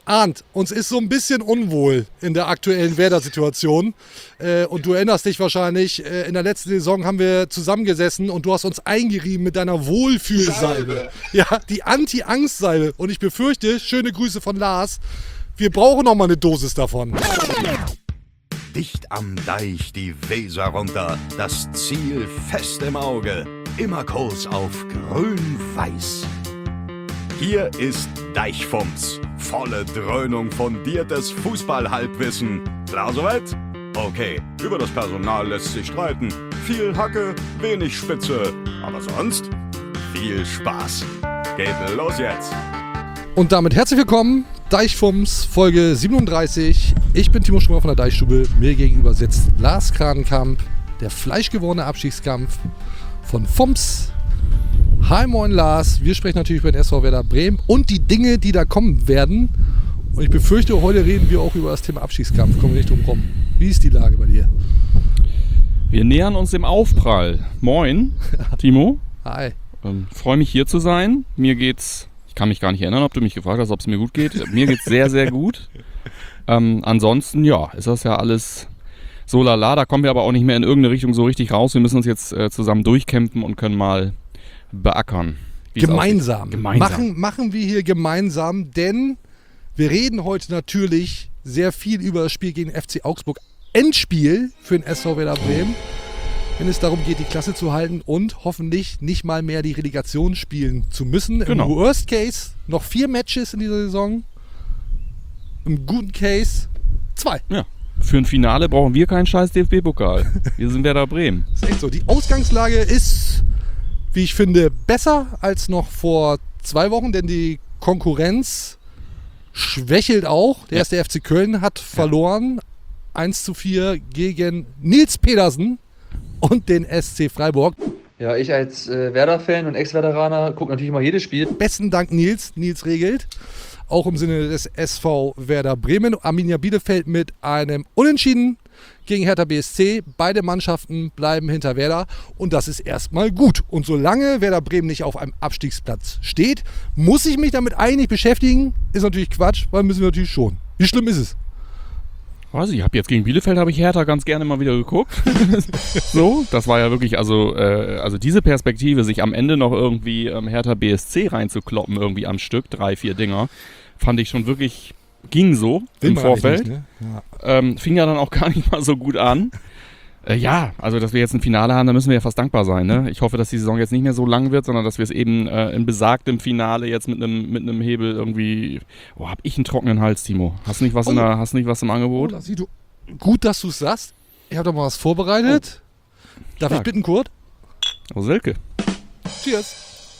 Arndt, uns ist so ein bisschen unwohl in der aktuellen Werder-Situation. Und du erinnerst dich wahrscheinlich, in der letzten Saison haben wir zusammengesessen und du hast uns eingerieben mit deiner Wohlfühlsalbe. Ja, die Anti-Angst-Salbe. Und ich befürchte, schöne Grüße von Lars, wir brauchen noch mal eine Dosis davon. Dicht am Deich die Weser runter, das Ziel fest im Auge, immer Kurs auf grün-weiß. Hier ist Deichfumms, volle Dröhnung fundiertes Fußball-Halbwissen. Klar soweit? Okay, über das Personal lässt sich streiten. Viel Hacke, wenig Spitze, aber sonst viel Spaß. Geht los jetzt! Und damit herzlich willkommen, Deichfumms, Folge 37. Ich bin Timo Strömer von der Deichstube. Mir gegenüber sitzt Lars Kranenkamp, der fleischgewordene Abstiegskampf von Fumms. Hi, moin Lars. Wir sprechen natürlich über den SV Werder Bremen und die Dinge, die da kommen werden. Und ich befürchte, heute reden wir auch über das Thema Abstiegskampf. Kommen wir nicht drum rum. Wie ist die Lage bei dir? Wir nähern uns dem Aufprall. Moin, Timo. Hi. Freue mich hier zu sein. Mir geht's, ich kann mich gar nicht erinnern, ob du mich gefragt hast, ob es mir gut geht. Mir geht's sehr, sehr gut. Ansonsten, ja, ist das ja alles so lala. Da kommen wir aber auch nicht mehr in irgendeine Richtung so richtig raus. Wir müssen uns jetzt zusammen durchkämpfen und können mal beackern. Gemeinsam. Machen wir hier gemeinsam, denn wir reden heute natürlich sehr viel über das Spiel gegen FC Augsburg. Endspiel für den SV Werder Bremen, wenn es darum geht, die Klasse zu halten und hoffentlich nicht mal mehr die Relegation spielen zu müssen. Genau. Im Worst Case noch 4 Matches in dieser Saison. Im guten Case 2. Ja. Für ein Finale brauchen wir keinen scheiß DFB-Pokal. Wir sind Werder Bremen. Das ist echt so. Die Ausgangslage ist, wie ich finde, besser als noch vor 2 Wochen, denn die Konkurrenz schwächelt auch. Der erste FC Köln hat verloren. 1:4 gegen Nils Pedersen und den SC Freiburg. Ja, ich als Werder-Fan und Ex-Werderaner gucke natürlich mal jedes Spiel. Besten Dank Nils. Nils regelt. Auch im Sinne des SV Werder Bremen. Arminia Bielefeld mit einem Unentschieden gegen Hertha BSC. Beide Mannschaften bleiben hinter Werder und das ist erstmal gut. Und solange Werder Bremen nicht auf einem Abstiegsplatz steht, muss ich mich damit eigentlich beschäftigen. Ist natürlich Quatsch, weil müssen wir natürlich schon. Wie schlimm ist es? Weiß ich habe jetzt gegen Bielefeld habe ich Hertha ganz gerne mal wieder geguckt. So, das war ja wirklich, also diese Perspektive, sich am Ende noch irgendwie Hertha BSC reinzukloppen, irgendwie am Stück, 3-4 Dinger, fand ich schon wirklich, ging so im Vorfeld. Nicht, ne? Ja. Fing ja dann auch gar nicht mal so gut an. Ja, also dass wir jetzt ein Finale haben, da müssen wir ja fast dankbar sein. Ne? Ich hoffe, dass die Saison jetzt nicht mehr so lang wird, sondern dass wir es eben in besagtem Finale jetzt mit einem Hebel irgendwie. Oh, hab ich einen trockenen Hals, Timo? Hast du nicht was im Angebot? Gut, dass du es sagst. Ich habe doch mal was vorbereitet. Darf ich bitten, Kurt? Oh, Silke. Cheers.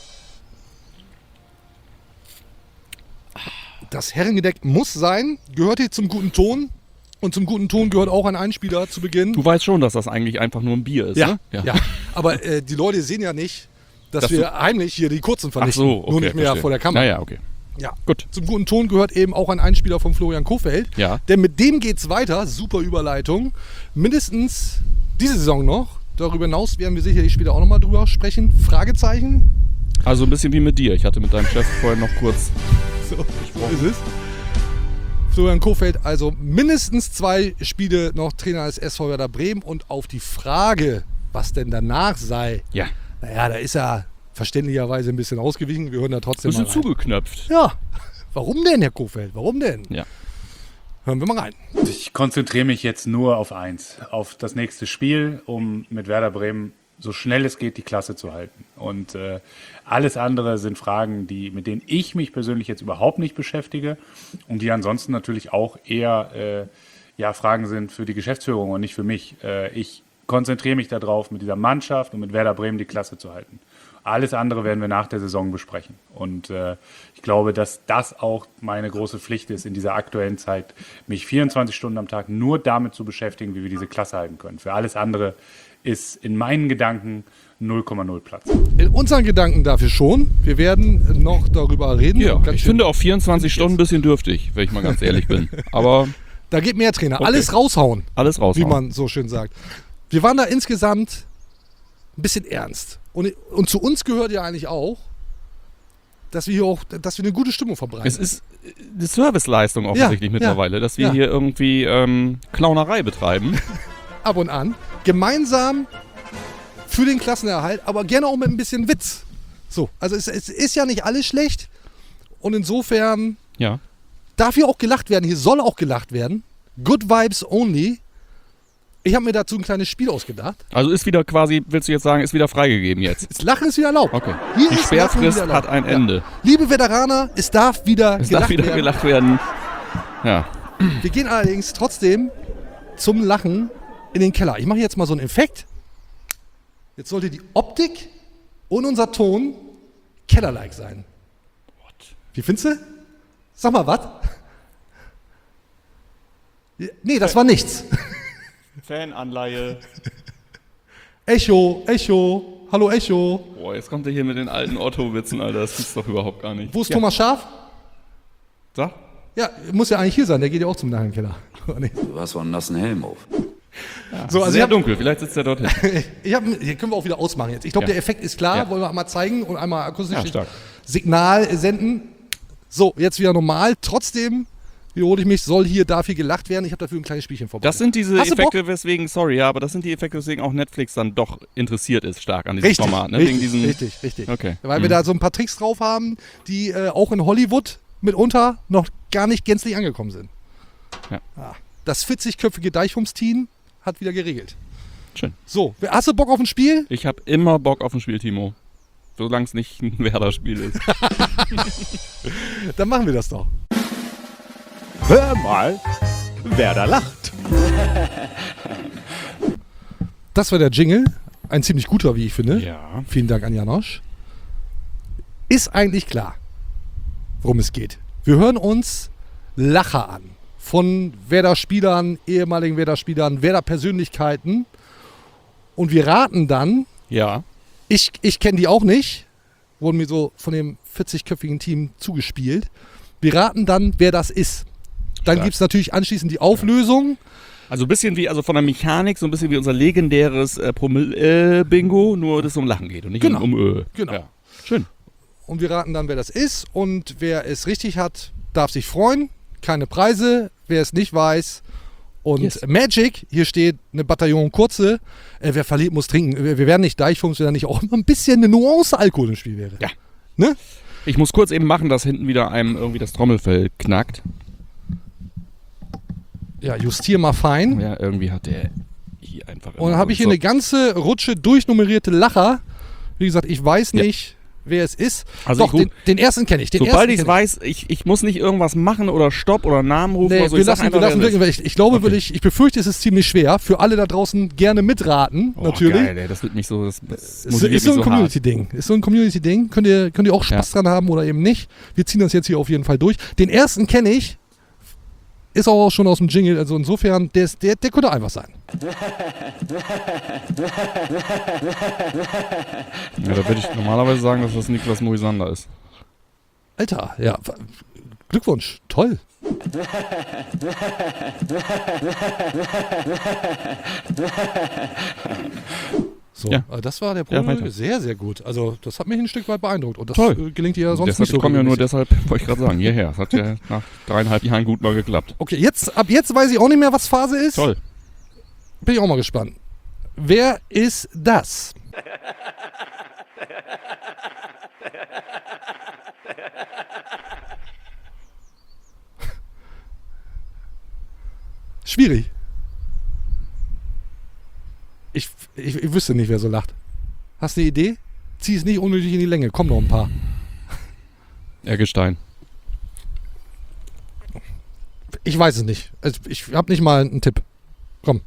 Das Herrengedeck muss sein, gehört hier zum guten Ton. Und zum guten Ton gehört auch ein Einspieler zu Beginn. Du weißt schon, dass das eigentlich einfach nur ein Bier ist, ja, ne? Ja. Aber die Leute sehen ja nicht, dass wir heimlich hier die kurzen vernichten. Ach so, okay, nur nicht mehr verstehe. vor der Kamera. Naja, okay. Ja. Gut. Zum guten Ton gehört eben auch ein Einspieler von Florian Kohfeldt. Ja. Denn mit dem geht's weiter. Super Überleitung. Mindestens diese Saison noch. Darüber hinaus werden wir sicherlich später auch nochmal drüber sprechen. Fragezeichen. Also ein bisschen wie mit dir. Ich hatte mit deinem Chef vorher noch kurz So ist es. Florian Kohfeldt, also mindestens 2 Spiele noch Trainer des SV Werder Bremen und auf die Frage, was denn danach sei, Ja. naja, da ist er verständlicherweise ein bisschen ausgewichen. Wir hören da trotzdem Bisschen mal rein. zugeknöpft. Ja, warum denn, Herr Kohfeldt? Warum denn? Ja. Hören wir mal rein. Ich konzentriere mich jetzt nur auf eins, auf das nächste Spiel, um mit Werder Bremen so schnell es geht die Klasse zu halten. Und alles andere sind Fragen, mit denen ich mich persönlich jetzt überhaupt nicht beschäftige und die ansonsten natürlich auch eher Fragen sind für die Geschäftsführung und nicht für mich. Ich konzentriere mich darauf, mit dieser Mannschaft und mit Werder Bremen die Klasse zu halten. Alles andere werden wir nach der Saison besprechen. Und ich glaube, dass das auch meine große Pflicht ist in dieser aktuellen Zeit, mich 24 Stunden am Tag nur damit zu beschäftigen, wie wir diese Klasse halten können. Für alles andere ist in meinen Gedanken 0,0 Platz. In unseren Gedanken dafür schon. Wir werden noch darüber reden. Ja, Ganz ich schön- finde auch 24 Stunden ein bisschen dürftig, wenn ich mal ganz ehrlich bin. Aber Da geht mehr Trainer. Okay. Alles raushauen, alles raus. wie man so schön sagt. Wir waren da insgesamt ein bisschen ernst. Und zu uns gehört ja eigentlich auch, dass wir eine gute Stimmung verbreiten. Es ist eine Serviceleistung offensichtlich mittlerweile, dass wir hier irgendwie Clownerei betreiben. Ab und an. Gemeinsam für den Klassenerhalt, aber gerne auch mit ein bisschen Witz. So, also es ist ja nicht alles schlecht. Und insofern darf hier auch gelacht werden. Hier soll auch gelacht werden. Good Vibes only. Ich habe mir dazu ein kleines Spiel ausgedacht. Also ist wieder quasi, willst du jetzt sagen, ist wieder freigegeben jetzt? Das Lachen ist wieder erlaubt. Okay. Hier Die ist Sperrfrist Lachen wieder hat erlaubt. ein Ende. Liebe Veteraner, es darf wieder Es darf wieder gelacht werden. Ja. Wir gehen allerdings trotzdem zum Lachen in den Keller. Ich mache jetzt mal so einen Effekt. Jetzt sollte die Optik und unser Ton Keller-like sein. Wie findest du? Sag mal, was? Nee, das war nichts. Fananleihe. Echo, Echo, hallo Echo. Boah, jetzt kommt er hier mit den alten Otto-Witzen, Alter. Das gibt's doch überhaupt gar nicht. Wo ist Thomas Schaf? Sag. Ja, muss ja eigentlich hier sein. Der geht ja auch zum Nachenkeller. Nee. Du hast so einen nassen Helm auf. So, also Sehr dunkel, vielleicht sitzt er dorthin. hier können wir auch wieder ausmachen jetzt. Ich glaube, der Effekt ist klar. Ja. Wollen wir einmal zeigen und einmal akustisch stark. Signal senden. So, jetzt wieder normal. Trotzdem, wiederhole ich mich, darf hier gelacht werden. Ich habe dafür ein kleines Spielchen vorbereitet. Das sind diese Hast du Effekte, weswegen, aber das sind die Effekte, weswegen auch Netflix dann doch interessiert ist stark an diesem Richtig, Format. Ne? richtig, Wegen diesen, richtig. Okay. Weil wir da so ein paar Tricks drauf haben, die auch in Hollywood mitunter noch gar nicht gänzlich angekommen sind. Ja. Das 40-köpfige Deichfums-Team hat wieder geregelt. Schön. So, hast du Bock auf ein Spiel? Ich habe immer Bock auf ein Spiel, Timo. Solange es nicht ein Werder-Spiel ist. Dann machen wir das doch. Hör mal, wer da lacht. Das war der Jingle. Ein ziemlich guter, wie ich finde. Ja. Vielen Dank an Janosch. Ist eigentlich klar, worum es geht. Wir hören uns Lacher an. Von Werder-Spielern, ehemaligen Werder-Spielern, Werder-Persönlichkeiten. Und wir raten dann, Ja. ich kenne die auch nicht, wurden mir so von dem 40-köpfigen Team zugespielt. Wir raten dann, wer das ist. Dann Stark. gibt es natürlich anschließend die Auflösung. Also ein bisschen wie, also von der Mechanik, so ein bisschen wie unser legendäres Promille-Bingo, nur dass es um Lachen geht und nicht Genau. um Genau. Ja. Schön. Und wir raten dann, wer das ist. Und wer es richtig hat, darf sich freuen. Keine Preise. Wer es nicht weiß. Und Yes. Magic, hier steht eine Bataillon Kurze. Wer verliert, muss trinken. Wir werden nicht Deichfums, wenn da nicht auch immer ein bisschen eine Nuance Alkohol im Spiel wäre. Ja. Ne? Ich muss kurz eben machen, dass hinten wieder einem irgendwie das Trommelfell knackt. Ja, justier mal fein. Ja, irgendwie hat der hier einfach... Und dann habe ich hier eine ganze Rutsche durchnummerierte Lacher. Wie gesagt, ich weiß Ja. nicht, wer es ist. Also Doch, den ersten kenne ich. Sobald ich es weiß, ich muss nicht irgendwas machen oder Stopp oder Namen rufen Nee, oder so. wir Ich sag lassen einfach, wer wirken, es weil ist. ich glaube, Okay. ich befürchte, es ist ziemlich schwer. Für alle da draußen gerne mitraten, Oh, natürlich. Geil, ey, das wird mich so... Das Ist motiviert so ein mich so hart. Community-Ding. Ist so ein Community-Ding. Könnt ihr auch Spaß dran haben oder eben nicht. Wir ziehen das jetzt hier auf jeden Fall durch. Den ersten kenne ich. Ist auch schon aus dem Jingle. Also insofern, der könnte einfach sein. Ja, da würde ich normalerweise sagen, dass das Niklas Moisander ist. Alter, ja. Glückwunsch. Toll. So, Ja. das war der Ja, Probe. weiter. Sehr, sehr gut. Also das hat mich ein Stück weit beeindruckt. Und das Toll. gelingt dir ja sonst Deshalb, nicht so. ich komme ja nur regelmäßig. deshalb, wollte ich gerade sagen, hierher. Das hat ja nach 3,5 Jahren gut mal geklappt. Okay, ab jetzt weiß ich auch nicht mehr, was Phase ist. Toll. Bin ich auch mal gespannt. Wer ist das? Schwierig. Ich wüsste nicht, wer so lacht. Hast du eine Idee? Zieh es nicht unnötig in die Länge. Komm noch ein paar. Eggestein. Ich weiß es nicht. Also ich habe nicht mal einen Tipp. Komm.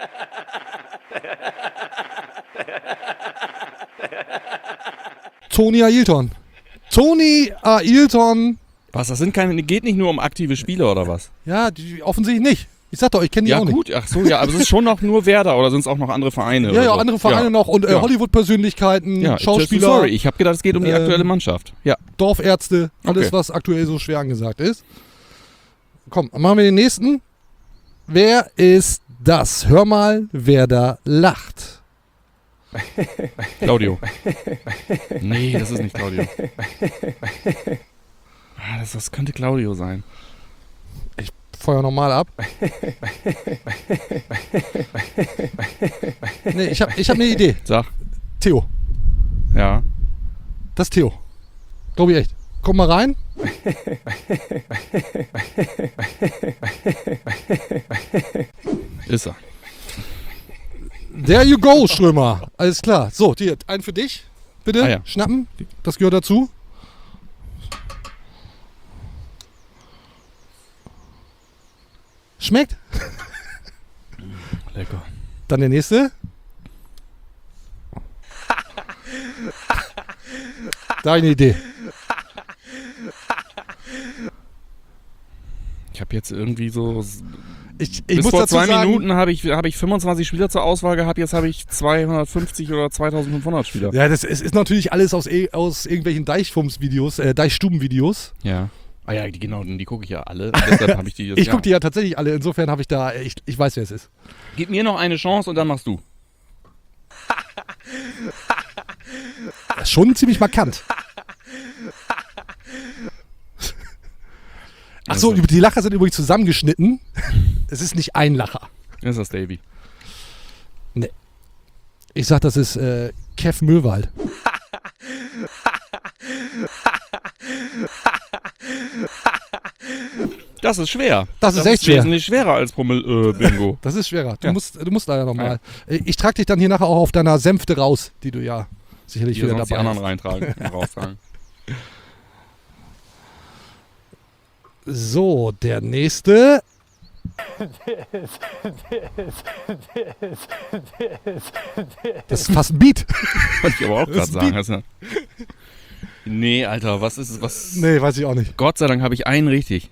Toni Ailton. Toni Ailton. Was, das geht nicht nur um aktive Spieler oder was? Ja, offensichtlich nicht. Ich sag doch, ich kenne die Ja auch nicht. gut, ach so, ja, aber es ist schon noch nur Werder oder sind es auch noch andere Vereine? Ja, oder ja, so? andere Vereine Ja. noch und Ja. Hollywood-Persönlichkeiten, Ja, Schauspieler, sorry, ich habe gedacht, es geht um die aktuelle Mannschaft. Ja. Dorfärzte, alles, Okay. was aktuell so schwer angesagt ist. Komm, machen wir den nächsten. Wer ist das? Hör mal, wer da lacht. Claudio. Nee, das ist nicht Claudio. Das könnte Claudio sein. Feuer nochmal ab. Nee, ich hab eine Idee. Sag. Theo. Ja. Das ist Theo. Glaube ich echt. Komm mal rein. Ist er. There you go, Schrömer. Alles klar. So, hier, einen für dich. Bitte Ah ja. schnappen. Das gehört dazu. Schmeckt? Lecker. Dann der nächste. Da habe ich eine Idee. Ich habe jetzt irgendwie so... Ich Bis muss vor dazu 2 sagen, Minuten habe ich 25 Spieler zur Auswahl gehabt, jetzt habe ich 250 oder 2500 Spieler. ja, das ist natürlich alles aus irgendwelchen Deichfums-Videos, Deichstuben-Videos. Ja. Ah ja, die gucke ich ja alle. Deshalb habe ich die jetzt, Ich gucke die ja tatsächlich alle, insofern habe ich da, ich weiß, wer es ist. Gib mir noch eine Chance und dann machst du. Das ist schon ziemlich markant. Achso, die Lacher sind übrigens zusammengeschnitten. Es ist nicht ein Lacher. Das ist das Davy. Nee. Ich sag, das ist Kev Möwald. Das ist schwer. Das ist echt schwer. Wesentlich schwerer als Bingo. Das ist schwerer. Du Ja. musst leider nochmal. Ich trage dich dann hier nachher auch auf deiner Sänfte raus, die du ja sicherlich Die wieder sonst die dabei anderen hast. reintragen und raustragen. So, der nächste. Das ist fast ein Beat. Wollte ich aber auch gerade ist sagen. Also, nee, Alter, was ist es? Was? Nee, weiß ich auch nicht. Gott sei Dank habe ich einen richtig.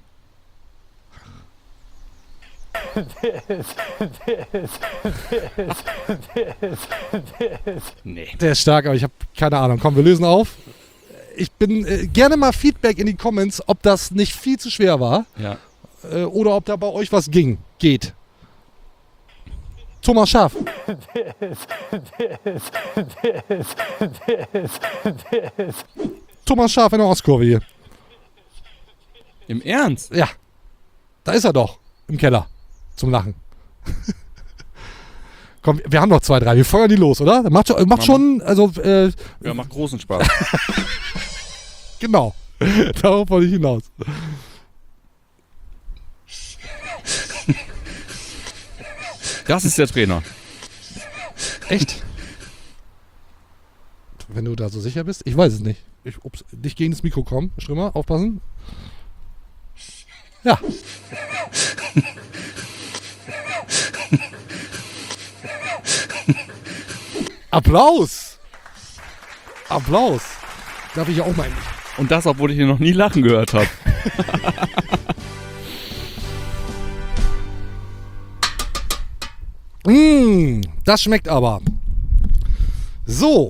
Nee. Der ist stark, aber ich habe keine Ahnung. Komm, wir lösen auf. Ich bin gerne mal Feedback in die Comments, ob das nicht viel zu schwer war Ja. oder ob da bei euch was geht. Thomas Schaaf. Thomas Schaaf in der Ostkurve hier. Im Ernst? Ja, da ist er doch im Keller zum Lachen. Komm, wir haben noch 2, 3. Wir feuern die los, oder? Macht schon, also Ja, macht großen Spaß. genau. Darauf wollte ich hinaus. Das ist der Trainer. Echt? Wenn du da so sicher bist? Ich weiß es nicht. Ups, nicht gegen das Mikro kommen. Strimmer, aufpassen. Ja. Applaus! Applaus! Darf ich ja auch mal. Und das, obwohl ich hier noch nie lachen gehört habe. Das schmeckt aber. So.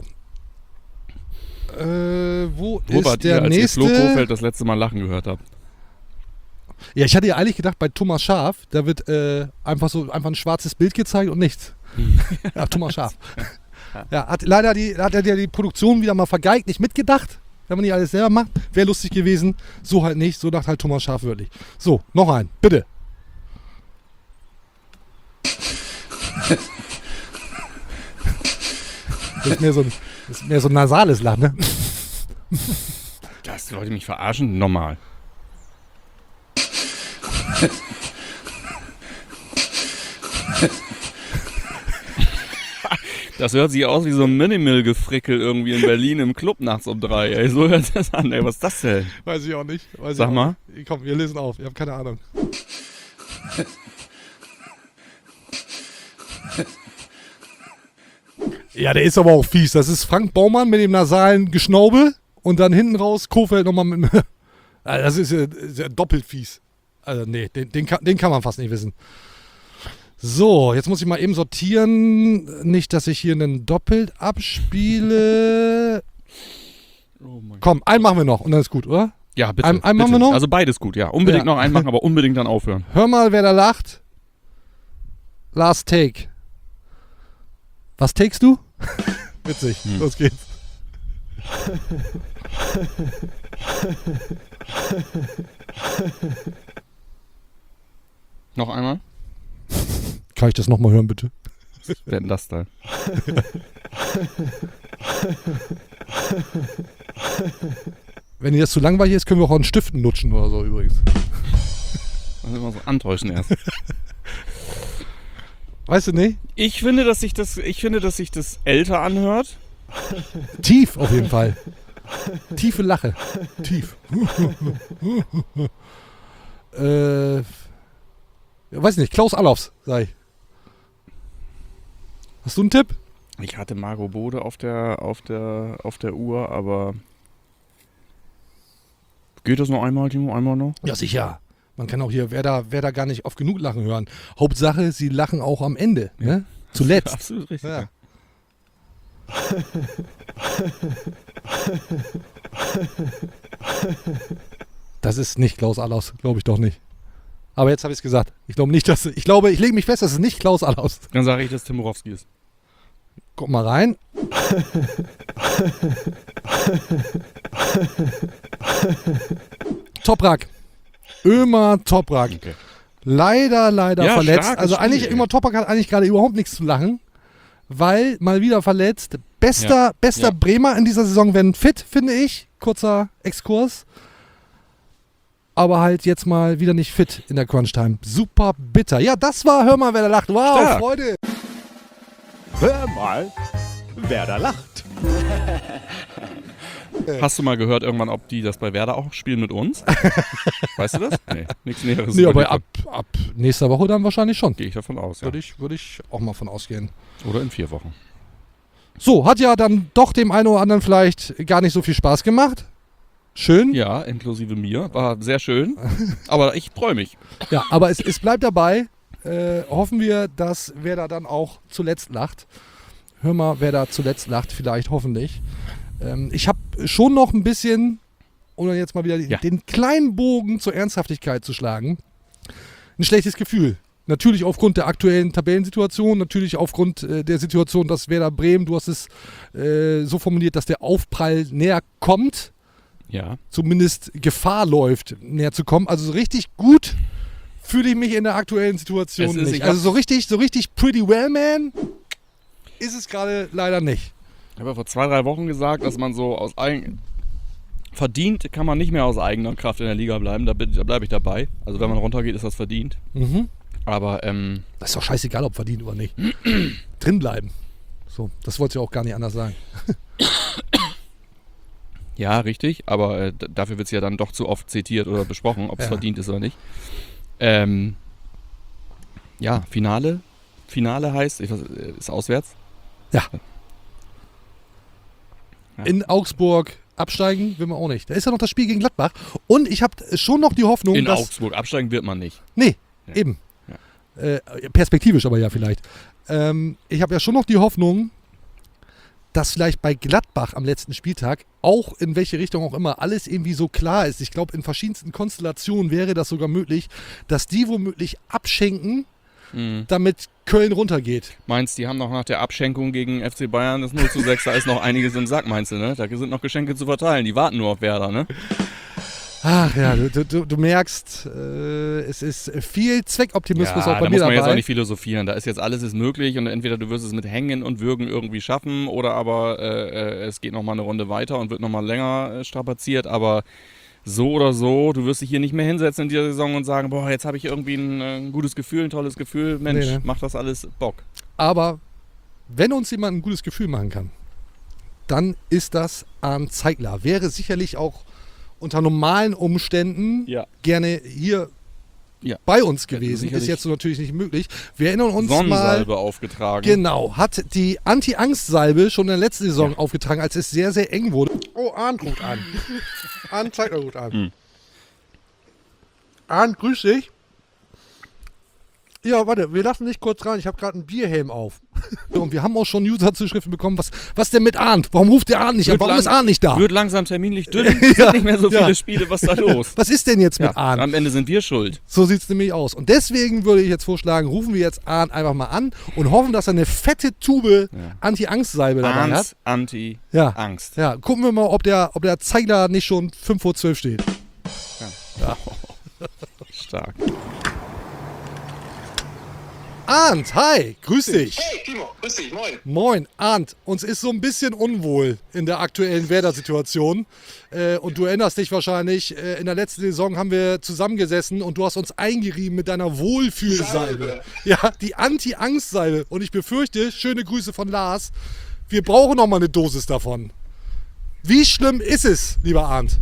Wo Wo ist wart der ihr, als nächste? ihr Flo Kofeld das letzte Mal lachen gehört habt? Ja, ich hatte ja eigentlich gedacht, bei Thomas Schaaf, da wird einfach ein schwarzes Bild gezeigt und nichts. Ja, Thomas Schaaf. Ja, hat er die Produktion wieder mal vergeigt, nicht mitgedacht, wenn man die alles selber macht. Wäre lustig gewesen. So halt nicht. So dachte halt Thomas Schaaf wirklich. So, noch ein. Bitte. Das ist mehr so ein nasales Lachen, ne? Das wollte mich verarschen? Normal. Das hört sich aus wie so ein Minimal-Gefrickel irgendwie in Berlin im Club nachts um 3. Ey, so hört das an. Ey, was ist das denn? Weiß ich auch nicht. Sag mal. Komm, wir lesen auf. Ich habe keine Ahnung. Ja, der ist aber auch fies. Das ist Frank Baumann mit dem nasalen Geschnaube und dann hinten raus Kofeld nochmal mit. Also das ist ja doppelt fies. Also nee, den kann man fast nicht wissen. So, jetzt muss ich mal eben sortieren. Nicht, dass ich hier einen doppelt abspiele. Oh mein Komm, einen machen wir noch und dann ist gut, oder? Ja, bitte. Einen machen bitte. wir noch? Also beides gut, ja. Unbedingt Ja. noch einen machen, aber unbedingt dann aufhören. Hör mal, wer da lacht. Last Take. Was takest du? Witzig. Los geht's. Noch einmal? Kann ich das nochmal hören, bitte? Was wäre denn das da? Wenn dir das zu langweilig ist, können wir auch an Stiften lutschen oder so übrigens. Das ist immer so antäuschen erst. Weißt du nicht? Ich finde, dass sich das älter anhört. Tief auf jeden Fall. Tiefe Lache. Tief. Weiß nicht, Klaus Allofs, sag ich. Hast du einen Tipp? Ich hatte Margot Bode auf der Uhr, aber geht das noch einmal, Timo? Einmal noch? Ja, sicher. Man kann auch hier Werder gar nicht oft genug lachen hören. Hauptsache, sie lachen auch am Ende. Ne? Zuletzt. Absolut richtig. Ja. Das ist nicht Klaus Allofs, glaube ich doch nicht. Aber jetzt habe ich es gesagt. Ich glaube, ich lege mich fest, dass es nicht Klaus Allofs. Dann sage ich, dass Tim Borowski ist. Guck mal rein. Toprak. Ömer Toprak. Okay. Leider Ja, verletzt. starkes Also eigentlich, Spiel, Ömer Toprak hat eigentlich gerade überhaupt nichts zu lachen, weil mal wieder verletzt. Bester Ja. Bremer in dieser Saison, wenn fit, finde ich. Kurzer Exkurs. Aber halt jetzt mal wieder nicht fit in der Crunch-Time. Super bitter. Ja, das war Hör mal, wer da lacht. Wow, Stark. Freude. Hör mal, wer da lacht. Hast du mal gehört irgendwann, ob die das bei Werder auch spielen mit uns? Weißt du das? Nee, nichts Näheres. Nee, aber ab nächster Woche dann wahrscheinlich schon. Gehe ich davon aus, ja. Würde ich auch mal von ausgehen. Oder in 4 Wochen. So, hat ja dann doch dem einen oder anderen vielleicht gar nicht so viel Spaß gemacht. Schön. Ja, inklusive mir. War sehr schön. Aber ich freue mich. Ja, aber es bleibt dabei. Hoffen wir, dass wer da dann auch zuletzt lacht. Hör mal, wer da zuletzt lacht, vielleicht, hoffentlich. Ich habe schon noch ein bisschen, um dann jetzt mal wieder den kleinen Bogen zur Ernsthaftigkeit zu schlagen, ein schlechtes Gefühl. Natürlich aufgrund der aktuellen Tabellensituation, natürlich aufgrund der Situation, dass Werder Bremen, du hast es so formuliert, dass der Aufprall näher kommt, Ja. zumindest Gefahr läuft, näher zu kommen. Also so richtig gut fühle ich mich in der aktuellen Situation Es ist- nicht. ich Also so richtig pretty well, man, ist es gerade leider nicht. Ich habe ja vor 2-3 Wochen gesagt, dass man so aus verdient kann man nicht mehr aus eigener Kraft in der Liga bleiben. Da bleibe ich dabei. Also wenn man runtergeht, ist das verdient. Mhm. Aber Das ist doch scheißegal, ob verdient oder nicht. Drin bleiben. So, das wollte ich auch gar nicht anders sagen. ja, richtig. Aber dafür wird es ja dann doch zu oft zitiert oder besprochen, ob es Ja. verdient ist oder nicht. Ja, Finale. Finale heißt, ist auswärts. Ja. Ja. In Augsburg absteigen will man auch nicht. Da ist ja noch das Spiel gegen Gladbach. Und ich habe schon noch die Hoffnung, In dass... Augsburg absteigen wird man nicht. Nee, Ja. eben. Ja. Perspektivisch aber ja vielleicht. Ich habe ja schon noch die Hoffnung, dass vielleicht bei Gladbach am letzten Spieltag, auch in welche Richtung auch immer, alles irgendwie so klar ist. Ich glaube, in verschiedensten Konstellationen wäre das sogar möglich, dass die womöglich abschenken, damit Köln runtergeht. Meinst, die haben noch nach der Abschenkung gegen FC Bayern das 0:6, da ist noch einiges im Sack, meinst du, ne? Da sind noch Geschenke zu verteilen, die warten nur auf Werder, ne? Ach ja, du merkst, es ist viel Zweckoptimismus auch bei da mir muss man jetzt auch dabei. nicht philosophieren, da ist jetzt alles ist möglich und entweder du wirst es mit Hängen und Würgen irgendwie schaffen oder aber es geht nochmal eine Runde weiter und wird nochmal länger strapaziert, aber so oder so, du wirst dich hier nicht mehr hinsetzen in dieser Saison und sagen, boah, jetzt habe ich irgendwie ein gutes Gefühl, ein tolles Gefühl, Mensch, Nee. macht das alles Bock. Aber wenn uns jemand ein gutes Gefühl machen kann, dann ist das Arndt Zeigler. Wäre sicherlich auch unter normalen Umständen Ja. gerne hier Ja. bei uns gewesen. Ist sicherlich jetzt so natürlich nicht möglich. Wir erinnern uns mal, Sonnensalbe aufgetragen. genau, hat die Anti-Angst-Salbe schon in der letzten Saison aufgetragen, als es sehr, sehr eng wurde. Oh, Arndt ruft an. Arndt Zeigler ruft an. Arndt, grüß dich. Ja, warte, wir lassen dich kurz rein. Ich habe gerade einen Bierhelm auf. Und wir haben auch schon User-Zuschriften bekommen, was denn mit Arndt? Warum ruft der Arndt nicht an? Warum ist Arndt nicht da? Wird langsam terminlich dünn, es sind nicht mehr so viele Spiele, was da los? Was ist denn jetzt mit Arndt? Am Ende sind wir schuld. So sieht es nämlich aus. Und deswegen würde ich jetzt vorschlagen, rufen wir jetzt Arndt einfach mal an und hoffen, dass er eine fette Tube Anti-Angst-Salbe dabei hat. Anti-Angst. Ja, gucken wir mal, ob der Zeiger nicht schon 5 vor 12 steht. Ja. Stark. Arndt, hi, grüß dich. Hey Timo, grüß dich, moin. Moin, Arndt, uns ist so ein bisschen unwohl in der aktuellen Werder-Situation. Und du erinnerst dich wahrscheinlich, in der letzten Saison haben wir zusammengesessen und du hast uns eingerieben mit deiner Wohlfühlsalbe. Ja, die Anti-Angst-Salbe. Und ich befürchte, schöne Grüße von Lars, wir brauchen noch mal eine Dosis davon. Wie schlimm ist es, lieber Arndt?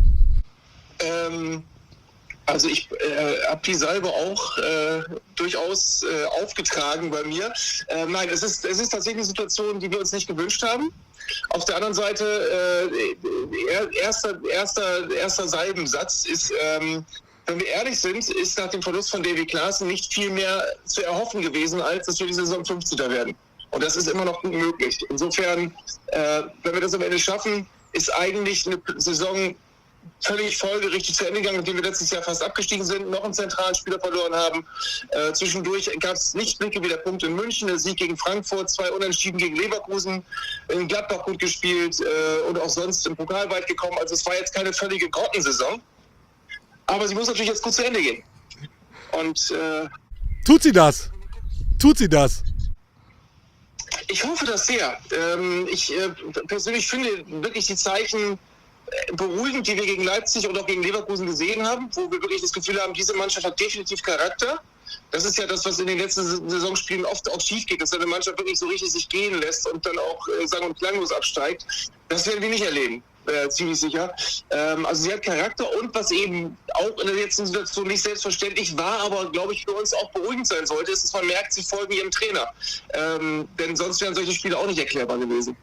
Also ich habe die Salbe auch durchaus aufgetragen bei mir. Nein, es ist tatsächlich eine Situation, die wir uns nicht gewünscht haben. Auf der anderen Seite, erster Salbensatz ist, wenn wir ehrlich sind, ist nach dem Verlust von Davy Klaassen nicht viel mehr zu erhoffen gewesen, als dass wir die Saison 15. werden. Und das ist immer noch gut möglich. Insofern, wenn wir das am Ende schaffen, ist eigentlich eine Saison völlig folgerichtig zu Ende gegangen, nachdem wir letztes Jahr fast abgestiegen sind, noch einen zentralen Spieler verloren haben. Zwischendurch gab es Lichtblicke wie der Punkt in München, der Sieg gegen Frankfurt, 2 Unentschieden gegen Leverkusen, in Gladbach gut gespielt und auch sonst im Pokal weit gekommen. Also es war jetzt keine völlige Grottensaison, aber sie muss natürlich jetzt gut zu Ende gehen. Und Tut sie das? Ich hoffe das sehr. Ich persönlich finde wirklich die Zeichen beruhigend, die wir gegen Leipzig und auch gegen Leverkusen gesehen haben, wo wir wirklich das Gefühl haben, diese Mannschaft hat definitiv Charakter. Das ist ja das, was in den letzten Saisonspielen oft auch schief geht, dass eine Mannschaft wirklich so richtig sich gehen lässt und dann auch sang- und klanglos absteigt. Das werden wir nicht erleben, ziemlich sicher. Also sie hat Charakter und was eben auch in der letzten Situation nicht selbstverständlich war, aber glaube ich für uns auch beruhigend sein sollte, ist, dass man merkt, sie folgen ihrem Trainer. Denn sonst wären solche Spiele auch nicht erklärbar gewesen.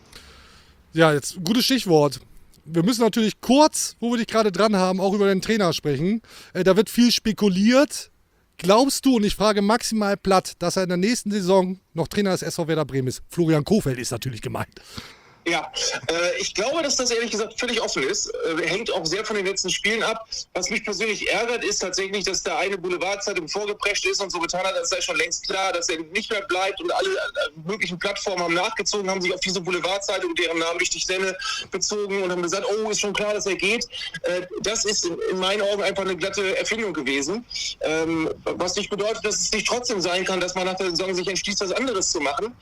Ja, jetzt gutes Stichwort. Wir müssen natürlich kurz, wo wir dich gerade dran haben, auch über den Trainer sprechen. Da wird viel spekuliert. Glaubst du, und ich frage maximal platt, dass er in der nächsten Saison noch Trainer des SV Werder Bremen ist? Florian Kohfeldt ist natürlich gemeint. Ja, ich glaube, dass das ehrlich gesagt völlig offen ist. Hängt auch sehr von den letzten Spielen ab. Was mich persönlich ärgert, ist tatsächlich, dass da eine Boulevardzeitung vorgeprescht ist und so getan hat, als sei schon längst klar, dass er nicht mehr bleibt und alle möglichen Plattformen haben nachgezogen, haben sich auf diese Boulevardzeitung, deren Namen ich nicht nenne, bezogen und haben gesagt, oh, ist schon klar, dass er geht. Das ist in meinen Augen einfach eine glatte Erfindung gewesen. Was nicht bedeutet, dass es nicht trotzdem sein kann, dass man nach der Saison sich entschließt, was anderes zu machen.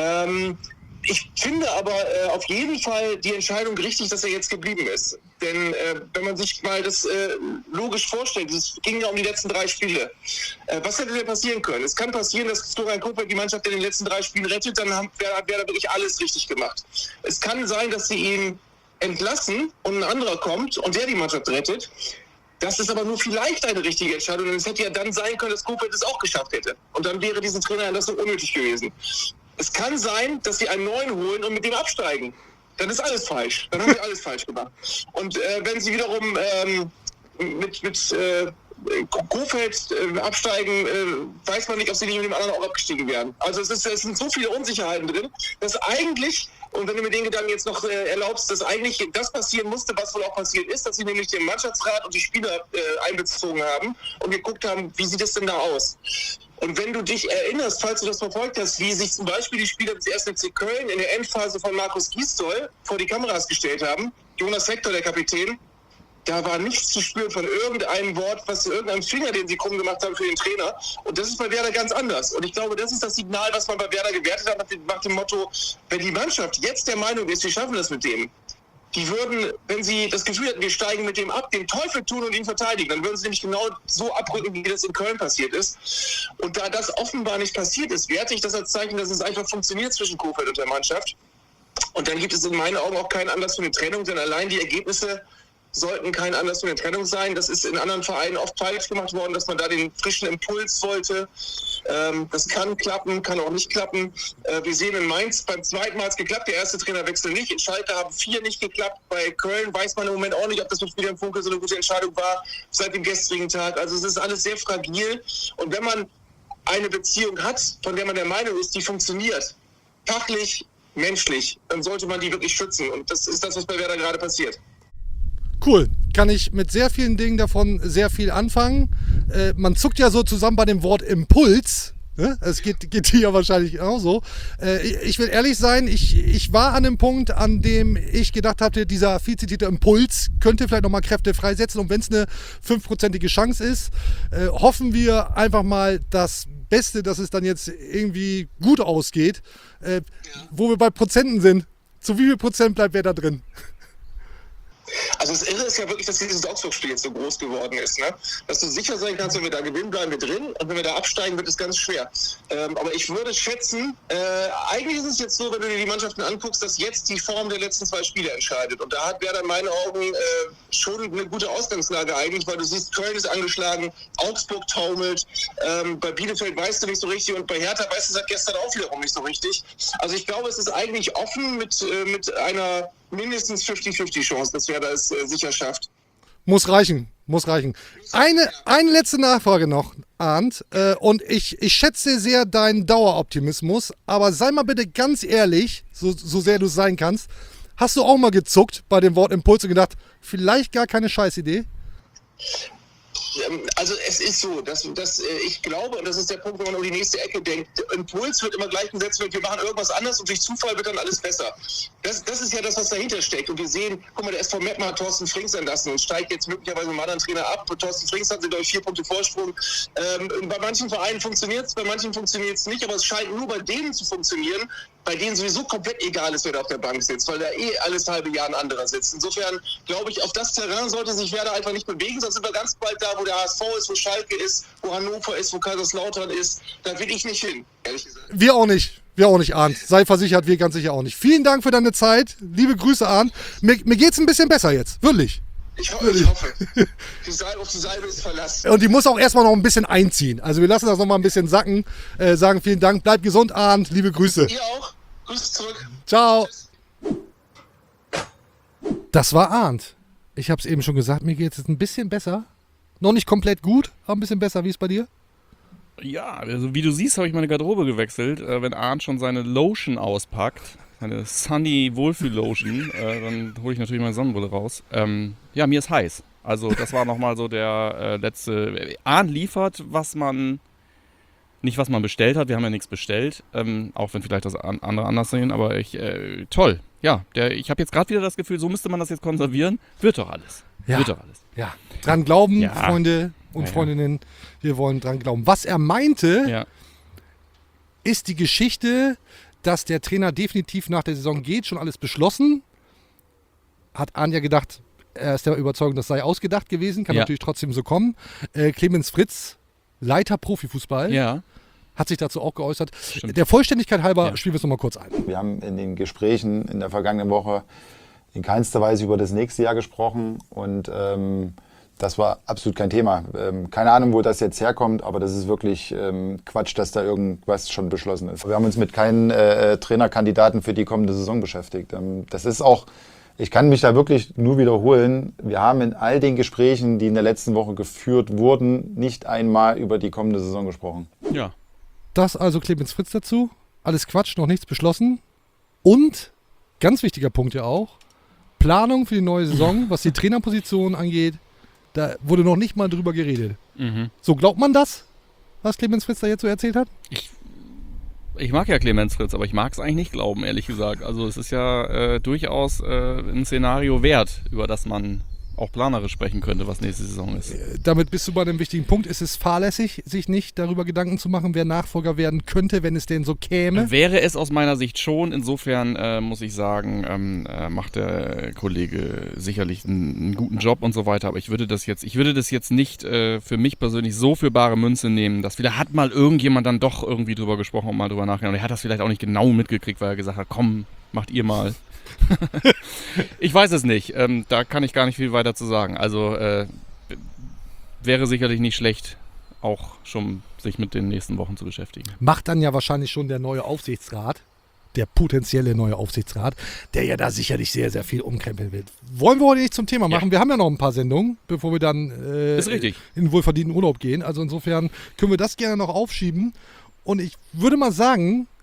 Ich finde aber auf jeden Fall die Entscheidung richtig, dass er jetzt geblieben ist. Denn wenn man sich mal das logisch vorstellt, es ging ja um die letzten 3 Spiele. Was hätte denn passieren können? Es kann passieren, dass Florian Kohfeldt die Mannschaft in den letzten 3 Spielen rettet, dann hat Werder wirklich alles richtig gemacht. Es kann sein, dass sie ihn entlassen und ein anderer kommt und der die Mannschaft rettet. Das ist aber nur vielleicht eine richtige Entscheidung. Und es hätte ja dann sein können, dass Kohfeldt es auch geschafft hätte. Und dann wäre diese Trainerentlassung unnötig gewesen. Es kann sein, dass sie einen neuen holen und mit dem absteigen. Dann ist alles falsch. Dann haben sie alles falsch gemacht. Und wenn sie wiederum mit Kohfeldt absteigen, weiß man nicht, ob sie nicht mit dem anderen auch abgestiegen wären. Also es sind so viele Unsicherheiten drin, dass eigentlich, und wenn du mir den Gedanken jetzt noch erlaubst, dass eigentlich das passieren musste, was wohl auch passiert ist, dass sie nämlich den Mannschaftsrat und die Spieler einbezogen haben und geguckt haben, wie sieht es denn da aus? Und wenn du dich erinnerst, falls du das verfolgt hast, wie sich zum Beispiel die Spieler des 1. FC Köln in der Endphase von Markus Gisdol vor die Kameras gestellt haben, Jonas Hector, der Kapitän, da war nichts zu spüren von irgendeinem Wort, irgendeinem Finger, den sie krumm gemacht haben für den Trainer. Und das ist bei Werder ganz anders. Und ich glaube, das ist das Signal, was man bei Werder gewertet hat, nach dem Motto, wenn die Mannschaft jetzt der Meinung ist, wir schaffen das mit dem, die würden, wenn sie das Gefühl hätten, wir steigen mit dem ab, den Teufel tun und ihn verteidigen. Dann würden sie nämlich genau so abrücken, wie das in Köln passiert ist. Und da das offenbar nicht passiert ist, werte ich das als Zeichen, dass es einfach funktioniert zwischen Kohfeldt und der Mannschaft. Und dann gibt es in meinen Augen auch keinen Anlass für eine Trennung, denn allein die Ergebnisse sollten kein Anlass für eine Trennung sein. Das ist in anderen Vereinen oft falsch gemacht worden, dass man da den frischen Impuls wollte. Das kann klappen, kann auch nicht klappen. Wir sehen in Mainz beim 2. Mal geklappt, der erste Trainerwechsel nicht. In Schalke haben 4 nicht geklappt. Bei Köln weiß man im Moment auch nicht, ob das mit Wilhelm Funke so eine gute Entscheidung war seit dem gestrigen Tag. Also es ist alles sehr fragil. Und wenn man eine Beziehung hat, von der man der Meinung ist, die funktioniert, fachlich, menschlich, dann sollte man die wirklich schützen. Und das ist das, was bei Werder gerade passiert. Cool. Kann ich mit sehr vielen Dingen davon sehr viel anfangen. Man zuckt ja so zusammen bei dem Wort Impuls. Ne? Es geht hier wahrscheinlich auch so. Ich will ehrlich sein, ich war an dem Punkt, an dem ich gedacht hatte, dieser viel zitierte Impuls könnte vielleicht nochmal Kräfte freisetzen. Und wenn es eine 5%ige Chance ist, hoffen wir einfach mal das Beste, dass es dann jetzt irgendwie gut ausgeht. Wo wir bei Prozenten sind, zu wie viel Prozent bleibt wer da drin? Also das Irre ist ja wirklich, dass dieses Augsburg-Spiel jetzt so groß geworden ist, ne? Dass du sicher sein kannst, wenn wir da gewinnen, bleiben wir drin, und wenn wir da absteigen, wird es ganz schwer. Aber ich würde schätzen, eigentlich ist es jetzt so, wenn du dir die Mannschaften anguckst, dass jetzt die Form der letzten 2 Spiele entscheidet. Und da hat Werder in meinen Augen schon eine gute Ausgangslage eigentlich, weil du siehst, Köln ist angeschlagen, Augsburg taumelt, bei Bielefeld weißt du nicht so richtig und bei Hertha weißt du seit gestern auch wiederum nicht so richtig. Also ich glaube, es ist eigentlich offen mit einer mindestens 50-50 Chance, dass Werder es sicher schafft. Muss reichen. Eine letzte Nachfrage noch, Arndt. Und ich schätze sehr deinen Daueroptimismus, aber sei mal bitte ganz ehrlich, so sehr du es sein kannst. Hast du auch mal gezuckt bei dem Wort Impuls und gedacht, vielleicht gar keine Scheißidee? Also es ist so, dass ich glaube, und das ist der Punkt, wenn man um die nächste Ecke denkt, Impuls wird immer gleich gesetzt mit, wir machen irgendwas anderes und durch Zufall wird dann alles besser. Das ist ja das, was dahinter steckt. Und wir sehen, guck mal, der SV Meppen hat Thorsten Frings entlassen und steigt jetzt möglicherweise mit einem anderen Trainer ab. Und Thorsten Frings hat, glaube ich, 4 Punkte Vorsprung. Bei manchen Vereinen funktioniert es, bei manchen funktioniert es nicht, aber es scheint nur bei denen zu funktionieren, bei denen sowieso komplett egal ist, wer da auf der Bank sitzt, weil da alles halbe Jahr ein anderer sitzt. Insofern glaube ich, auf das Terrain sollte sich Werder einfach nicht bewegen, sonst sind wir ganz bald da, wo der HSV ist, wo Schalke ist, wo Hannover ist, wo Kaiserslautern ist. Da will ich nicht hin, ehrlich gesagt. Wir auch nicht, Arndt. Sei versichert, wir ganz sicher auch nicht. Vielen Dank für deine Zeit. Liebe Grüße, Arndt. Mir geht's ein bisschen besser jetzt, wirklich. Ich hoffe. Auf die Salbe ist Verlass. Und die muss auch erstmal noch ein bisschen einziehen. Also wir lassen das noch mal ein bisschen sacken. Sagen vielen Dank. Bleib gesund, Arndt. Liebe Grüße. Ihr auch. Grüße zurück. Ciao. Tschüss. Das war Arndt. Ich habe es eben schon gesagt, mir geht es jetzt ein bisschen besser. Noch nicht komplett gut, aber ein bisschen besser. Wie ist es bei dir? Ja, also wie du siehst, habe ich meine Garderobe gewechselt. Wenn Arndt schon seine Lotion auspackt, eine Sunny Wohlfühl-Lotion, dann hole ich natürlich meine Sonnenbrille raus. Ja, mir ist heiß. Also das war nochmal so der letzte... Arndt liefert, was man bestellt hat. Wir haben ja nichts bestellt, auch wenn vielleicht das andere anders sehen, aber toll. Ja, ich habe jetzt gerade wieder das Gefühl, so müsste man das jetzt konservieren. Wird doch alles. Ja. Wird doch alles. Ja, dran glauben, ja. Freunde und Freundinnen, wir wollen dran glauben. Was er meinte, ist die Geschichte, dass der Trainer definitiv nach der Saison geht, schon alles beschlossen. Hat Anja gedacht, er ist der Überzeugung, das sei ausgedacht gewesen, kann natürlich trotzdem so kommen. Clemens Fritz, Leiter Profifußball, hat sich dazu auch geäußert. Stimmt. Der Vollständigkeit halber spielen wir es nochmal kurz ein. Wir haben in den Gesprächen in der vergangenen Woche in keinster Weise über das nächste Jahr gesprochen und das war absolut kein Thema. Keine Ahnung, wo das jetzt herkommt, aber das ist wirklich Quatsch, dass da irgendwas schon beschlossen ist. Wir haben uns mit keinen Trainerkandidaten für die kommende Saison beschäftigt. Das ist auch, ich kann mich da wirklich nur wiederholen, wir haben in all den Gesprächen, die in der letzten Woche geführt wurden, nicht einmal über die kommende Saison gesprochen. Ja. Das also Clemens Fritz dazu. Alles Quatsch, noch nichts beschlossen. Und, ganz wichtiger Punkt ja auch, Planung für die neue Saison, was die Trainerposition angeht, da wurde noch nicht mal drüber geredet. Mhm. So, glaubt man das, was Clemens Fritz da jetzt so erzählt hat? Ich mag ja Clemens Fritz, aber ich mag es eigentlich nicht glauben, ehrlich gesagt. Also es ist ja durchaus ein Szenario wert, über das man auch planerisch sprechen könnte, was nächste Saison ist. Damit bist du bei einem wichtigen Punkt. Ist es fahrlässig, sich nicht darüber Gedanken zu machen, wer Nachfolger werden könnte, wenn es denn so käme? Wäre es aus meiner Sicht schon. Insofern muss ich sagen, macht der Kollege sicherlich einen guten Job und so weiter. Aber ich würde das jetzt nicht für mich persönlich so für bare Münze nehmen, dass vielleicht hat mal irgendjemand dann doch irgendwie drüber gesprochen und mal drüber nachgedacht. Und er hat das vielleicht auch nicht genau mitgekriegt, weil er gesagt hat, komm, macht ihr mal. Ich weiß es nicht. Da kann ich gar nicht viel weiter zu sagen. Also wäre sicherlich nicht schlecht, auch schon sich mit den nächsten Wochen zu beschäftigen. Macht dann ja wahrscheinlich schon der neue Aufsichtsrat, der potenzielle neue Aufsichtsrat, der ja da sicherlich sehr, sehr viel umkrempeln wird. Wollen wir heute nicht zum Thema machen. Wir haben ja noch ein paar Sendungen, bevor wir dann ist richtig. In den wohlverdienten Urlaub gehen. Also insofern können wir das gerne noch aufschieben. Und ich würde mal sagen,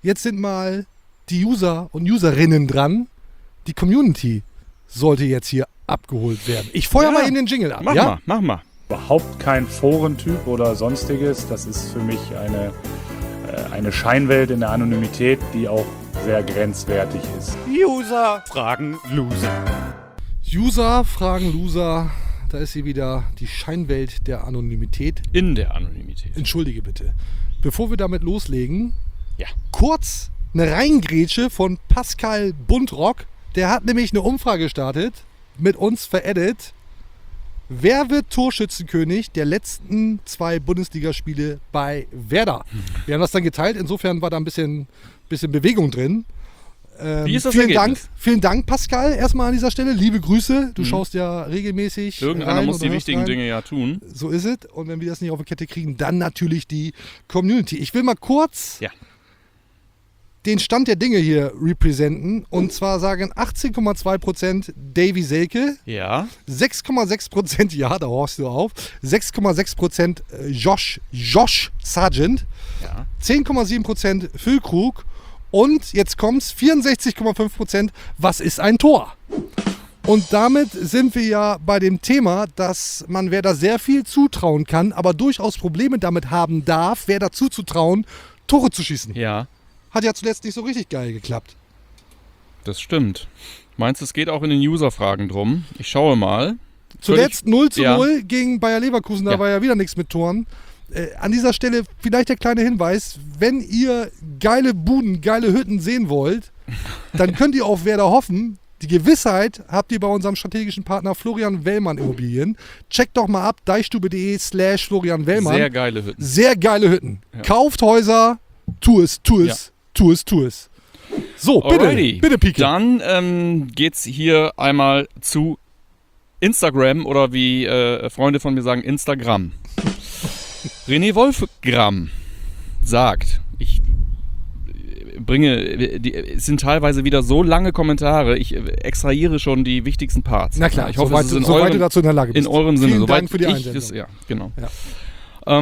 jetzt sind mal die User und Userinnen dran. Die Community sollte jetzt hier abgeholt werden. Ich feuer mal in den Jingle ab. Mach mal. Überhaupt kein Forentyp oder sonstiges. Das ist für mich eine Scheinwelt in der Anonymität, die auch sehr grenzwertig ist. User fragen Loser. User fragen Loser. Da ist sie wieder, die Scheinwelt der Anonymität. In der Anonymität. Entschuldige bitte. Bevor wir damit loslegen, Ja. kurz eine Reingrätsche von Pascal Buntrock. Der hat nämlich eine Umfrage gestartet, mit uns vereddet. Wer wird Torschützenkönig der letzten 2 Bundesligaspiele bei Werder? Wir haben das dann geteilt, insofern war da ein bisschen Bewegung drin. Wie ist das vielen Ergebnis? Vielen Dank, Pascal, erstmal an dieser Stelle. Liebe Grüße. Du schaust ja regelmäßig. Irgendeiner rein muss oder die hörst wichtigen rein. Dinge ja tun. So ist es. Und wenn wir das nicht auf die Kette kriegen, dann natürlich die Community. Ich will mal kurz Ja. den Stand der Dinge hier representen. Und zwar sagen 18,2% Davy Selke, Ja. 6,6% ja, da horchst du auf, 6,6% Josh Sargent, Ja. 10,7% Füllkrug und jetzt kommt's, 64,5%, was ist ein Tor? Und damit sind wir ja bei dem Thema, dass man Werder sehr viel zutrauen kann, aber durchaus Probleme damit haben darf, Werder zuzutrauen, Tore zu schießen. Ja, Hat ja zuletzt nicht so richtig geil geklappt. das stimmt. Meinst du, es geht auch in den User-Fragen drum? Ich schaue mal. Zuletzt 0:0 Ja. gegen Bayer Leverkusen, da Ja. war ja wieder nichts mit Toren. An dieser Stelle vielleicht der kleine Hinweis, wenn ihr geile Buden, geile Hütten sehen wollt, dann könnt ihr auf Werder hoffen. Die Gewissheit habt ihr bei unserem strategischen Partner Florian Wellmann Immobilien. Checkt doch mal ab, deichstube.de/Florian Wellmann. Sehr geile Hütten. Sehr geile Hütten. Ja. Kauft Häuser, tu es. So, Alrighty. bitte Pike. Dann geht's hier einmal zu Instagram oder wie Freunde von mir sagen, Instagram. René Wolfgram sagt, es sind teilweise wieder so lange Kommentare, ich extrahiere schon die wichtigsten Parts. Na klar, ich hoffe, soweit es ist in soweit eurem, du dazu in der Lage bist. in eurem Sinne. Vielen Soweit Dank für die ich Einsendung. es, ja, genau. Ja.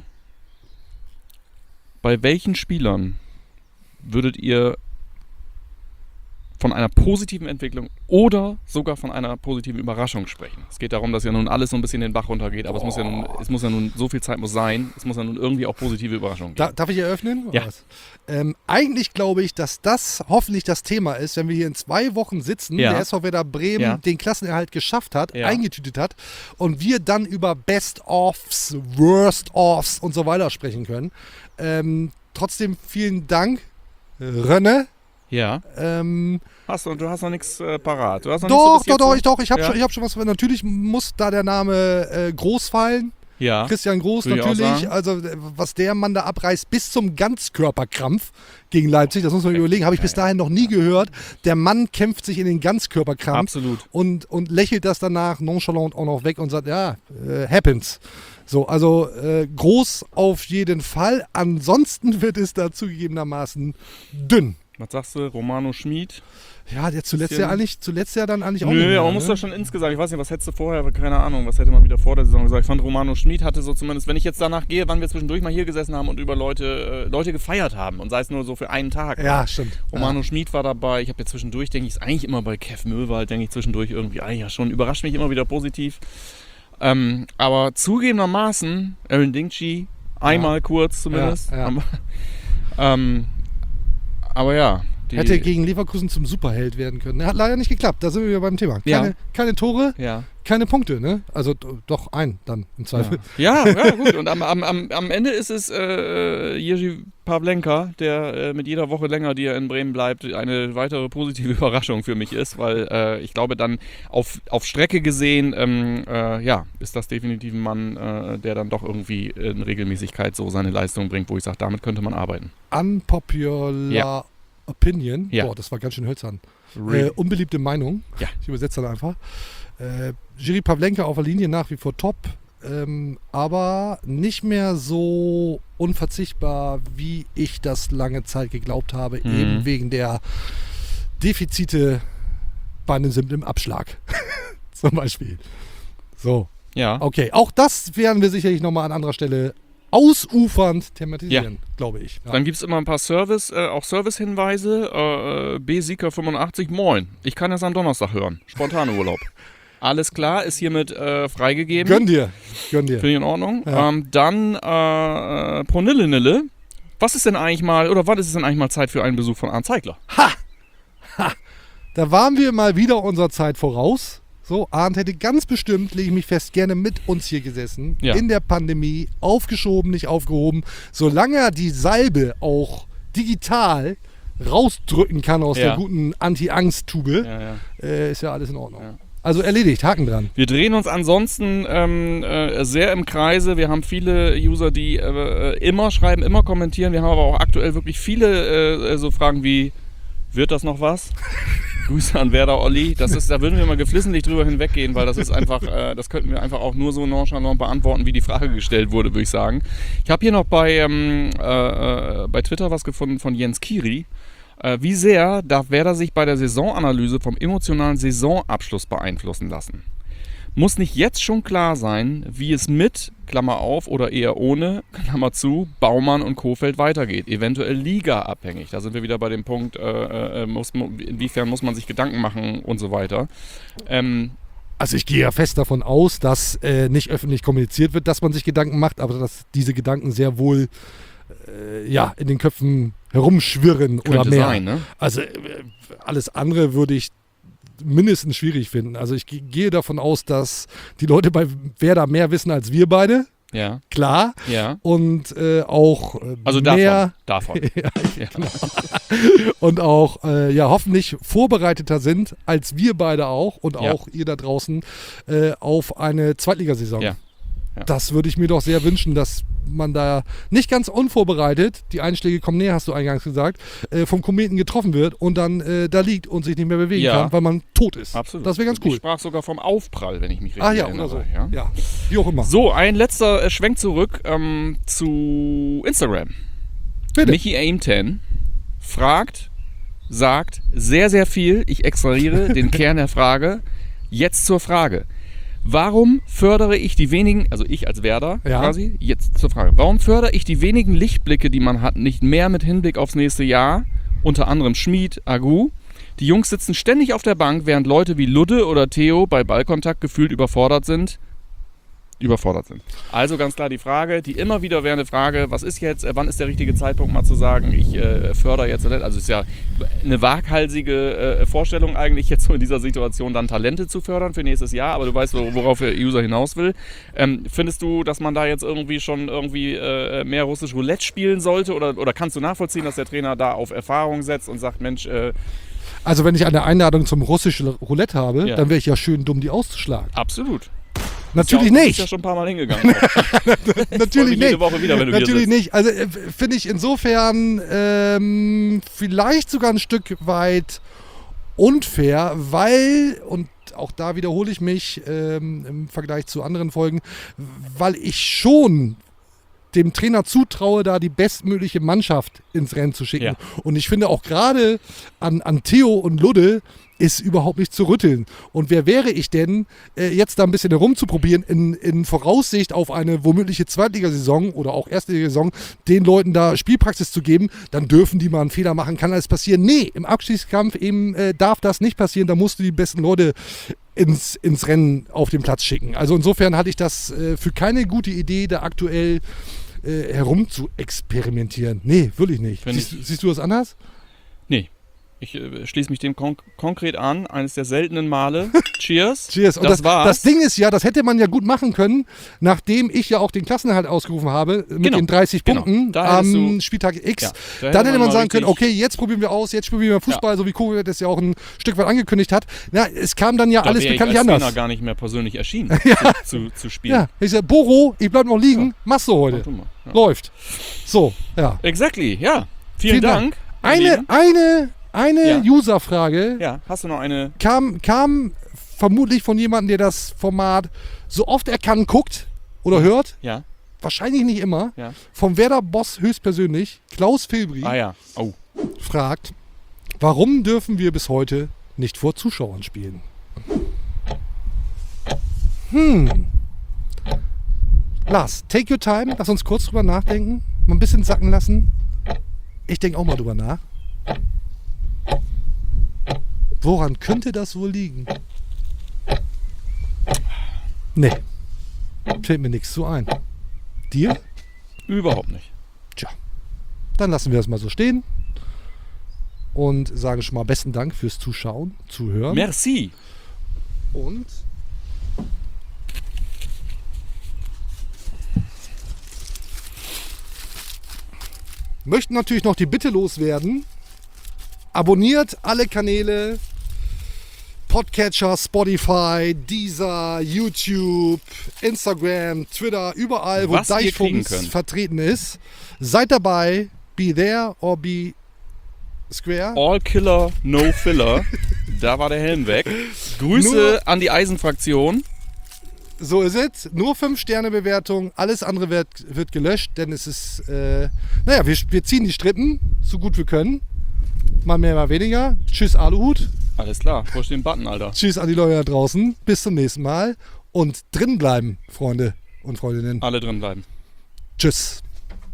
Bei welchen Spielern würdet ihr von einer positiven Entwicklung oder sogar von einer positiven Überraschung sprechen? Es geht darum, dass ja nun alles so ein bisschen den Bach runtergeht, aber es muss ja nun, so viel Zeit muss sein, es muss ja nun irgendwie auch positive Überraschungen geben. Darf ich eröffnen? Ja. Oder was? Eigentlich glaube ich, dass das hoffentlich das Thema ist, wenn wir hier in 2 Wochen sitzen, Ja. der SV Werder Bremen Ja. den Klassenerhalt geschafft hat, Ja. eingetütet hat und wir dann über Best-Ofs, Worst-Ofs und so weiter sprechen können. Trotzdem vielen Dank, Rönne. Ja. Ähm, Du hast noch nichts parat. Du hast noch doch, nichts so bis jetzt ich habe Ja. schon, schon was. Natürlich muss da der Name Groß fallen. Ja. Christian Groß Würde ich auch natürlich. sagen. Also was der Mann da abreißt bis zum Ganzkörperkrampf gegen Leipzig, das muss man überlegen, habe ich bis dahin noch nie gehört. Der Mann kämpft sich in den Ganzkörperkrampf Absolut. und lächelt das danach nonchalant auch noch weg und sagt, ja, happens. So, also Groß auf jeden Fall. Ansonsten wird es da zugegebenermaßen dünn. Was sagst du, Romano Schmid? Ja, der zuletzt Bisschen- ja dann eigentlich auch nicht Nö, mehr, aber man muss doch schon insgesamt, ich weiß nicht, was hättest du vorher, keine Ahnung, was hätte man wieder vor der Saison gesagt. Ich fand Romano Schmid hatte so zumindest, wenn ich jetzt danach gehe, wann wir zwischendurch mal hier gesessen haben und über Leute gefeiert haben und sei es nur so für einen Tag. Ja, stimmt. Romano Schmid war dabei, ich habe ja zwischendurch, denke ich, ist eigentlich immer bei Kev Möwald, denke ich zwischendurch irgendwie, ja schon, überrascht mich immer wieder positiv. Aber zugegebenermaßen, Aaron Dinkji, einmal kurz zumindest. Ja, Aber ja. Hätte gegen Leverkusen zum Superheld werden können. Hat leider nicht geklappt, da sind wir wieder beim Thema. Keine Tore, Ja. keine Punkte, ne? Also doch ein dann im Zweifel. Ja, gut. Und am Ende ist es Jerzy Pavlenka, der mit jeder Woche länger, die er in Bremen bleibt, eine weitere positive Überraschung für mich ist, weil ich glaube dann auf Strecke gesehen, ist das definitiv ein Mann, der dann doch irgendwie in Regelmäßigkeit so seine Leistung bringt, wo ich sage, damit könnte man arbeiten. Unpopular Opinion. Ja. Boah, das war ganz schön hölzern. Real. Unbeliebte Meinung. Ja. Ich übersetze dann einfach. Jiří Pavlenka auf der Linie nach wie vor top, aber nicht mehr so unverzichtbar, wie ich das lange Zeit geglaubt habe, eben wegen der Defizite bei einem simplen Abschlag. Zum Beispiel. So, Ja. okay. Auch das werden wir sicherlich nochmal an anderer Stelle ausufernd thematisieren, glaube ich. Ja. Dann gibt es immer ein paar Service-Hinweise. B-Sieger85, moin. Ich kann das am Donnerstag hören. Spontane Urlaub. Alles klar, ist hiermit freigegeben. Gönn dir. Finde ich in Ordnung. Ja. Dann Pronille-Nille. Was ist denn eigentlich mal, oder wann ist es denn eigentlich mal Zeit für einen Besuch von Arndt Zeigler? Da waren wir mal wieder unserer Zeit voraus. So, Arndt hätte ganz bestimmt, lege ich mich fest, gerne mit uns hier gesessen. Ja. In der Pandemie, aufgeschoben, nicht aufgehoben. Solange er die Salbe auch digital rausdrücken kann aus der guten Anti-Angst-Tube, ist ja alles in Ordnung. Ja. Also erledigt, Haken dran. Wir drehen uns ansonsten sehr im Kreise. Wir haben viele User, die immer schreiben, immer kommentieren. Wir haben aber auch aktuell wirklich viele so Fragen wie, wird das noch was? Grüße an Werder Olli. Da würden wir mal geflissentlich drüber hinweggehen, weil das ist einfach, das könnten wir einfach auch nur so nonchalant beantworten, wie die Frage gestellt wurde, würde ich sagen. Ich habe hier noch bei Twitter was gefunden von Jens Kiri. Wie sehr darf Werder sich bei der Saisonanalyse vom emotionalen Saisonabschluss beeinflussen lassen? Muss nicht jetzt schon klar sein, wie es mit, Klammer auf, oder eher ohne, Klammer zu, Baumann und Kohfeldt weitergeht? Eventuell ligaabhängig. Da sind wir wieder bei dem Punkt, inwiefern muss man sich Gedanken machen und so weiter. Also ich gehe ja fest davon aus, dass nicht öffentlich kommuniziert wird, dass man sich Gedanken macht, aber dass diese Gedanken sehr wohl in den Köpfen herumschwirren oder mehr. Sein, ne? Also alles andere würde ich mindestens schwierig finden. Also ich gehe davon aus, dass die Leute bei Werder mehr wissen als wir beide. Ja. Klar. Ja. Und auch also mehr... davon. Ja. Und auch hoffentlich vorbereiteter sind als wir beide auch und auch ihr da draußen auf eine Zweitligasaison. Ja. Das würde ich mir doch sehr wünschen, dass man da nicht ganz unvorbereitet, die Einschläge kommen näher, hast du eingangs gesagt, vom Kometen getroffen wird und dann da liegt und sich nicht mehr bewegen kann, weil man tot ist. Absolut. Das wäre ganz cool. Ich sprach sogar vom Aufprall, wenn ich mich richtig erinnere. Oder so. Ja, wie auch immer. So, ein letzter Schwenk zurück zu Instagram. Bitte. Michi Aim10 sagt sehr, sehr viel. Ich extrahiere den Kern der Frage. Jetzt zur Frage. Warum fördere ich die wenigen, also ich als Werder quasi, jetzt zur Frage, warum fördere ich die wenigen Lichtblicke, die man hat, nicht mehr mit Hinblick aufs nächste Jahr, unter anderem Schmid, Agu? Die Jungs sitzen ständig auf der Bank, während Leute wie Ludde oder Theo bei Ballkontakt gefühlt überfordert sind. Also ganz klar die Frage, die immer wieder währende Frage, was ist jetzt, wann ist der richtige Zeitpunkt mal zu sagen, ich fördere jetzt, also ist ja eine waghalsige Vorstellung eigentlich jetzt so in dieser Situation dann Talente zu fördern für nächstes Jahr, aber du weißt, worauf der User hinaus will. Findest du, dass man da jetzt irgendwie schon mehr russisch Roulette spielen sollte oder kannst du nachvollziehen, dass der Trainer da auf Erfahrung setzt und sagt, Mensch... Also wenn ich eine Einladung zum russischen Roulette habe, dann wäre ich ja schön dumm, die auszuschlagen. Absolut. Natürlich nicht. nicht. Ist ja schon ein paar Mal hingegangen. Natürlich nicht. Jede Woche wieder, wenn du Natürlich nicht. Also finde ich insofern vielleicht sogar ein Stück weit unfair, weil, und auch da wiederhole ich mich im Vergleich zu anderen Folgen, weil ich schon dem Trainer zutraue, da die bestmögliche Mannschaft ins Rennen zu schicken. Ja. Und ich finde auch gerade an Theo und Ludde ist überhaupt nicht zu rütteln. Und wer wäre ich denn, jetzt da ein bisschen herumzuprobieren, in Voraussicht auf eine womögliche Zweitligasaison oder auch Erstligasaison, den Leuten da Spielpraxis zu geben, dann dürfen die mal einen Fehler machen, kann alles passieren. Nee, im Abstiegskampf eben darf das nicht passieren, da musst du die besten Leute ins Rennen auf den Platz schicken. Also insofern hatte ich das für keine gute Idee, da aktuell herum zu experimentieren. Nee, wirklich nicht. Siehst du das anders? Nee. Ich schließe mich dem konkret an. Eines der seltenen Male. Cheers. Cheers. Und das war's. Das Ding ist ja, das hätte man ja gut machen können, nachdem ich ja auch den Klassenerhalt ausgerufen habe mit den 30 Punkten am Spieltag X. Ja, dann hätte man sagen können, okay, jetzt probieren wir aus, jetzt spielen wir Fußball, so wie Kovac das ja auch ein Stück weit angekündigt hat. Na, es kam dann ja alles bekanntlich anders. Ich bin gar nicht mehr persönlich erschienen, zu spielen. Ja, ich sage, Boro, ich bleib noch liegen, machst du heute. Läuft. So, ja. Exactly, ja. Vielen Dank. Eine User-Frage. Ja, hast du noch eine? Kam vermutlich von jemandem, der das Format so oft er kann guckt oder hört. Ja. Wahrscheinlich nicht immer. Ja. Vom Werder-Boss höchstpersönlich, Klaus Filbri, fragt, warum dürfen wir bis heute nicht vor Zuschauern spielen? Lars, take your time. Lass uns kurz drüber nachdenken. Mal ein bisschen sacken lassen. Ich denke auch mal drüber nach. Woran könnte das wohl liegen? Nee. Fällt mir nichts zu ein. Dir? Überhaupt nicht. Tja. Dann lassen wir das mal so stehen. Und sagen schon mal besten Dank fürs Zuschauen, Zuhören. Merci. Und möchten natürlich noch die Bitte loswerden. Abonniert alle Kanäle. Podcatcher, Spotify, Deezer, YouTube, Instagram, Twitter, überall, wo Was ihr kriegen Deichfumms könnt. vertreten ist. Seid dabei. Be there or be square. All Killer, No Filler. Da war der Helm weg. Grüße Nur- an die Eisenfraktion. So ist es. Nur 5-Sterne-Bewertung. Alles andere wird gelöscht, denn es ist, naja, wir ziehen die Strippen, so gut wir können. Mal mehr, mal weniger. Tschüss, Aluhut. Alles klar, push den Button, Alter. Tschüss an die Leute da draußen. Bis zum nächsten Mal. Und drin bleiben, Freunde und Freundinnen. Alle drin bleiben. Tschüss.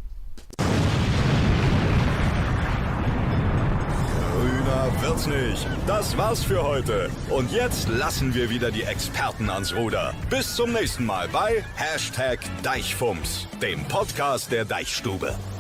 Grüner wird's nicht. Das war's für heute. Und jetzt lassen wir wieder die Experten ans Ruder. Bis zum nächsten Mal bei #Deichfumms, dem Podcast der Deichstube.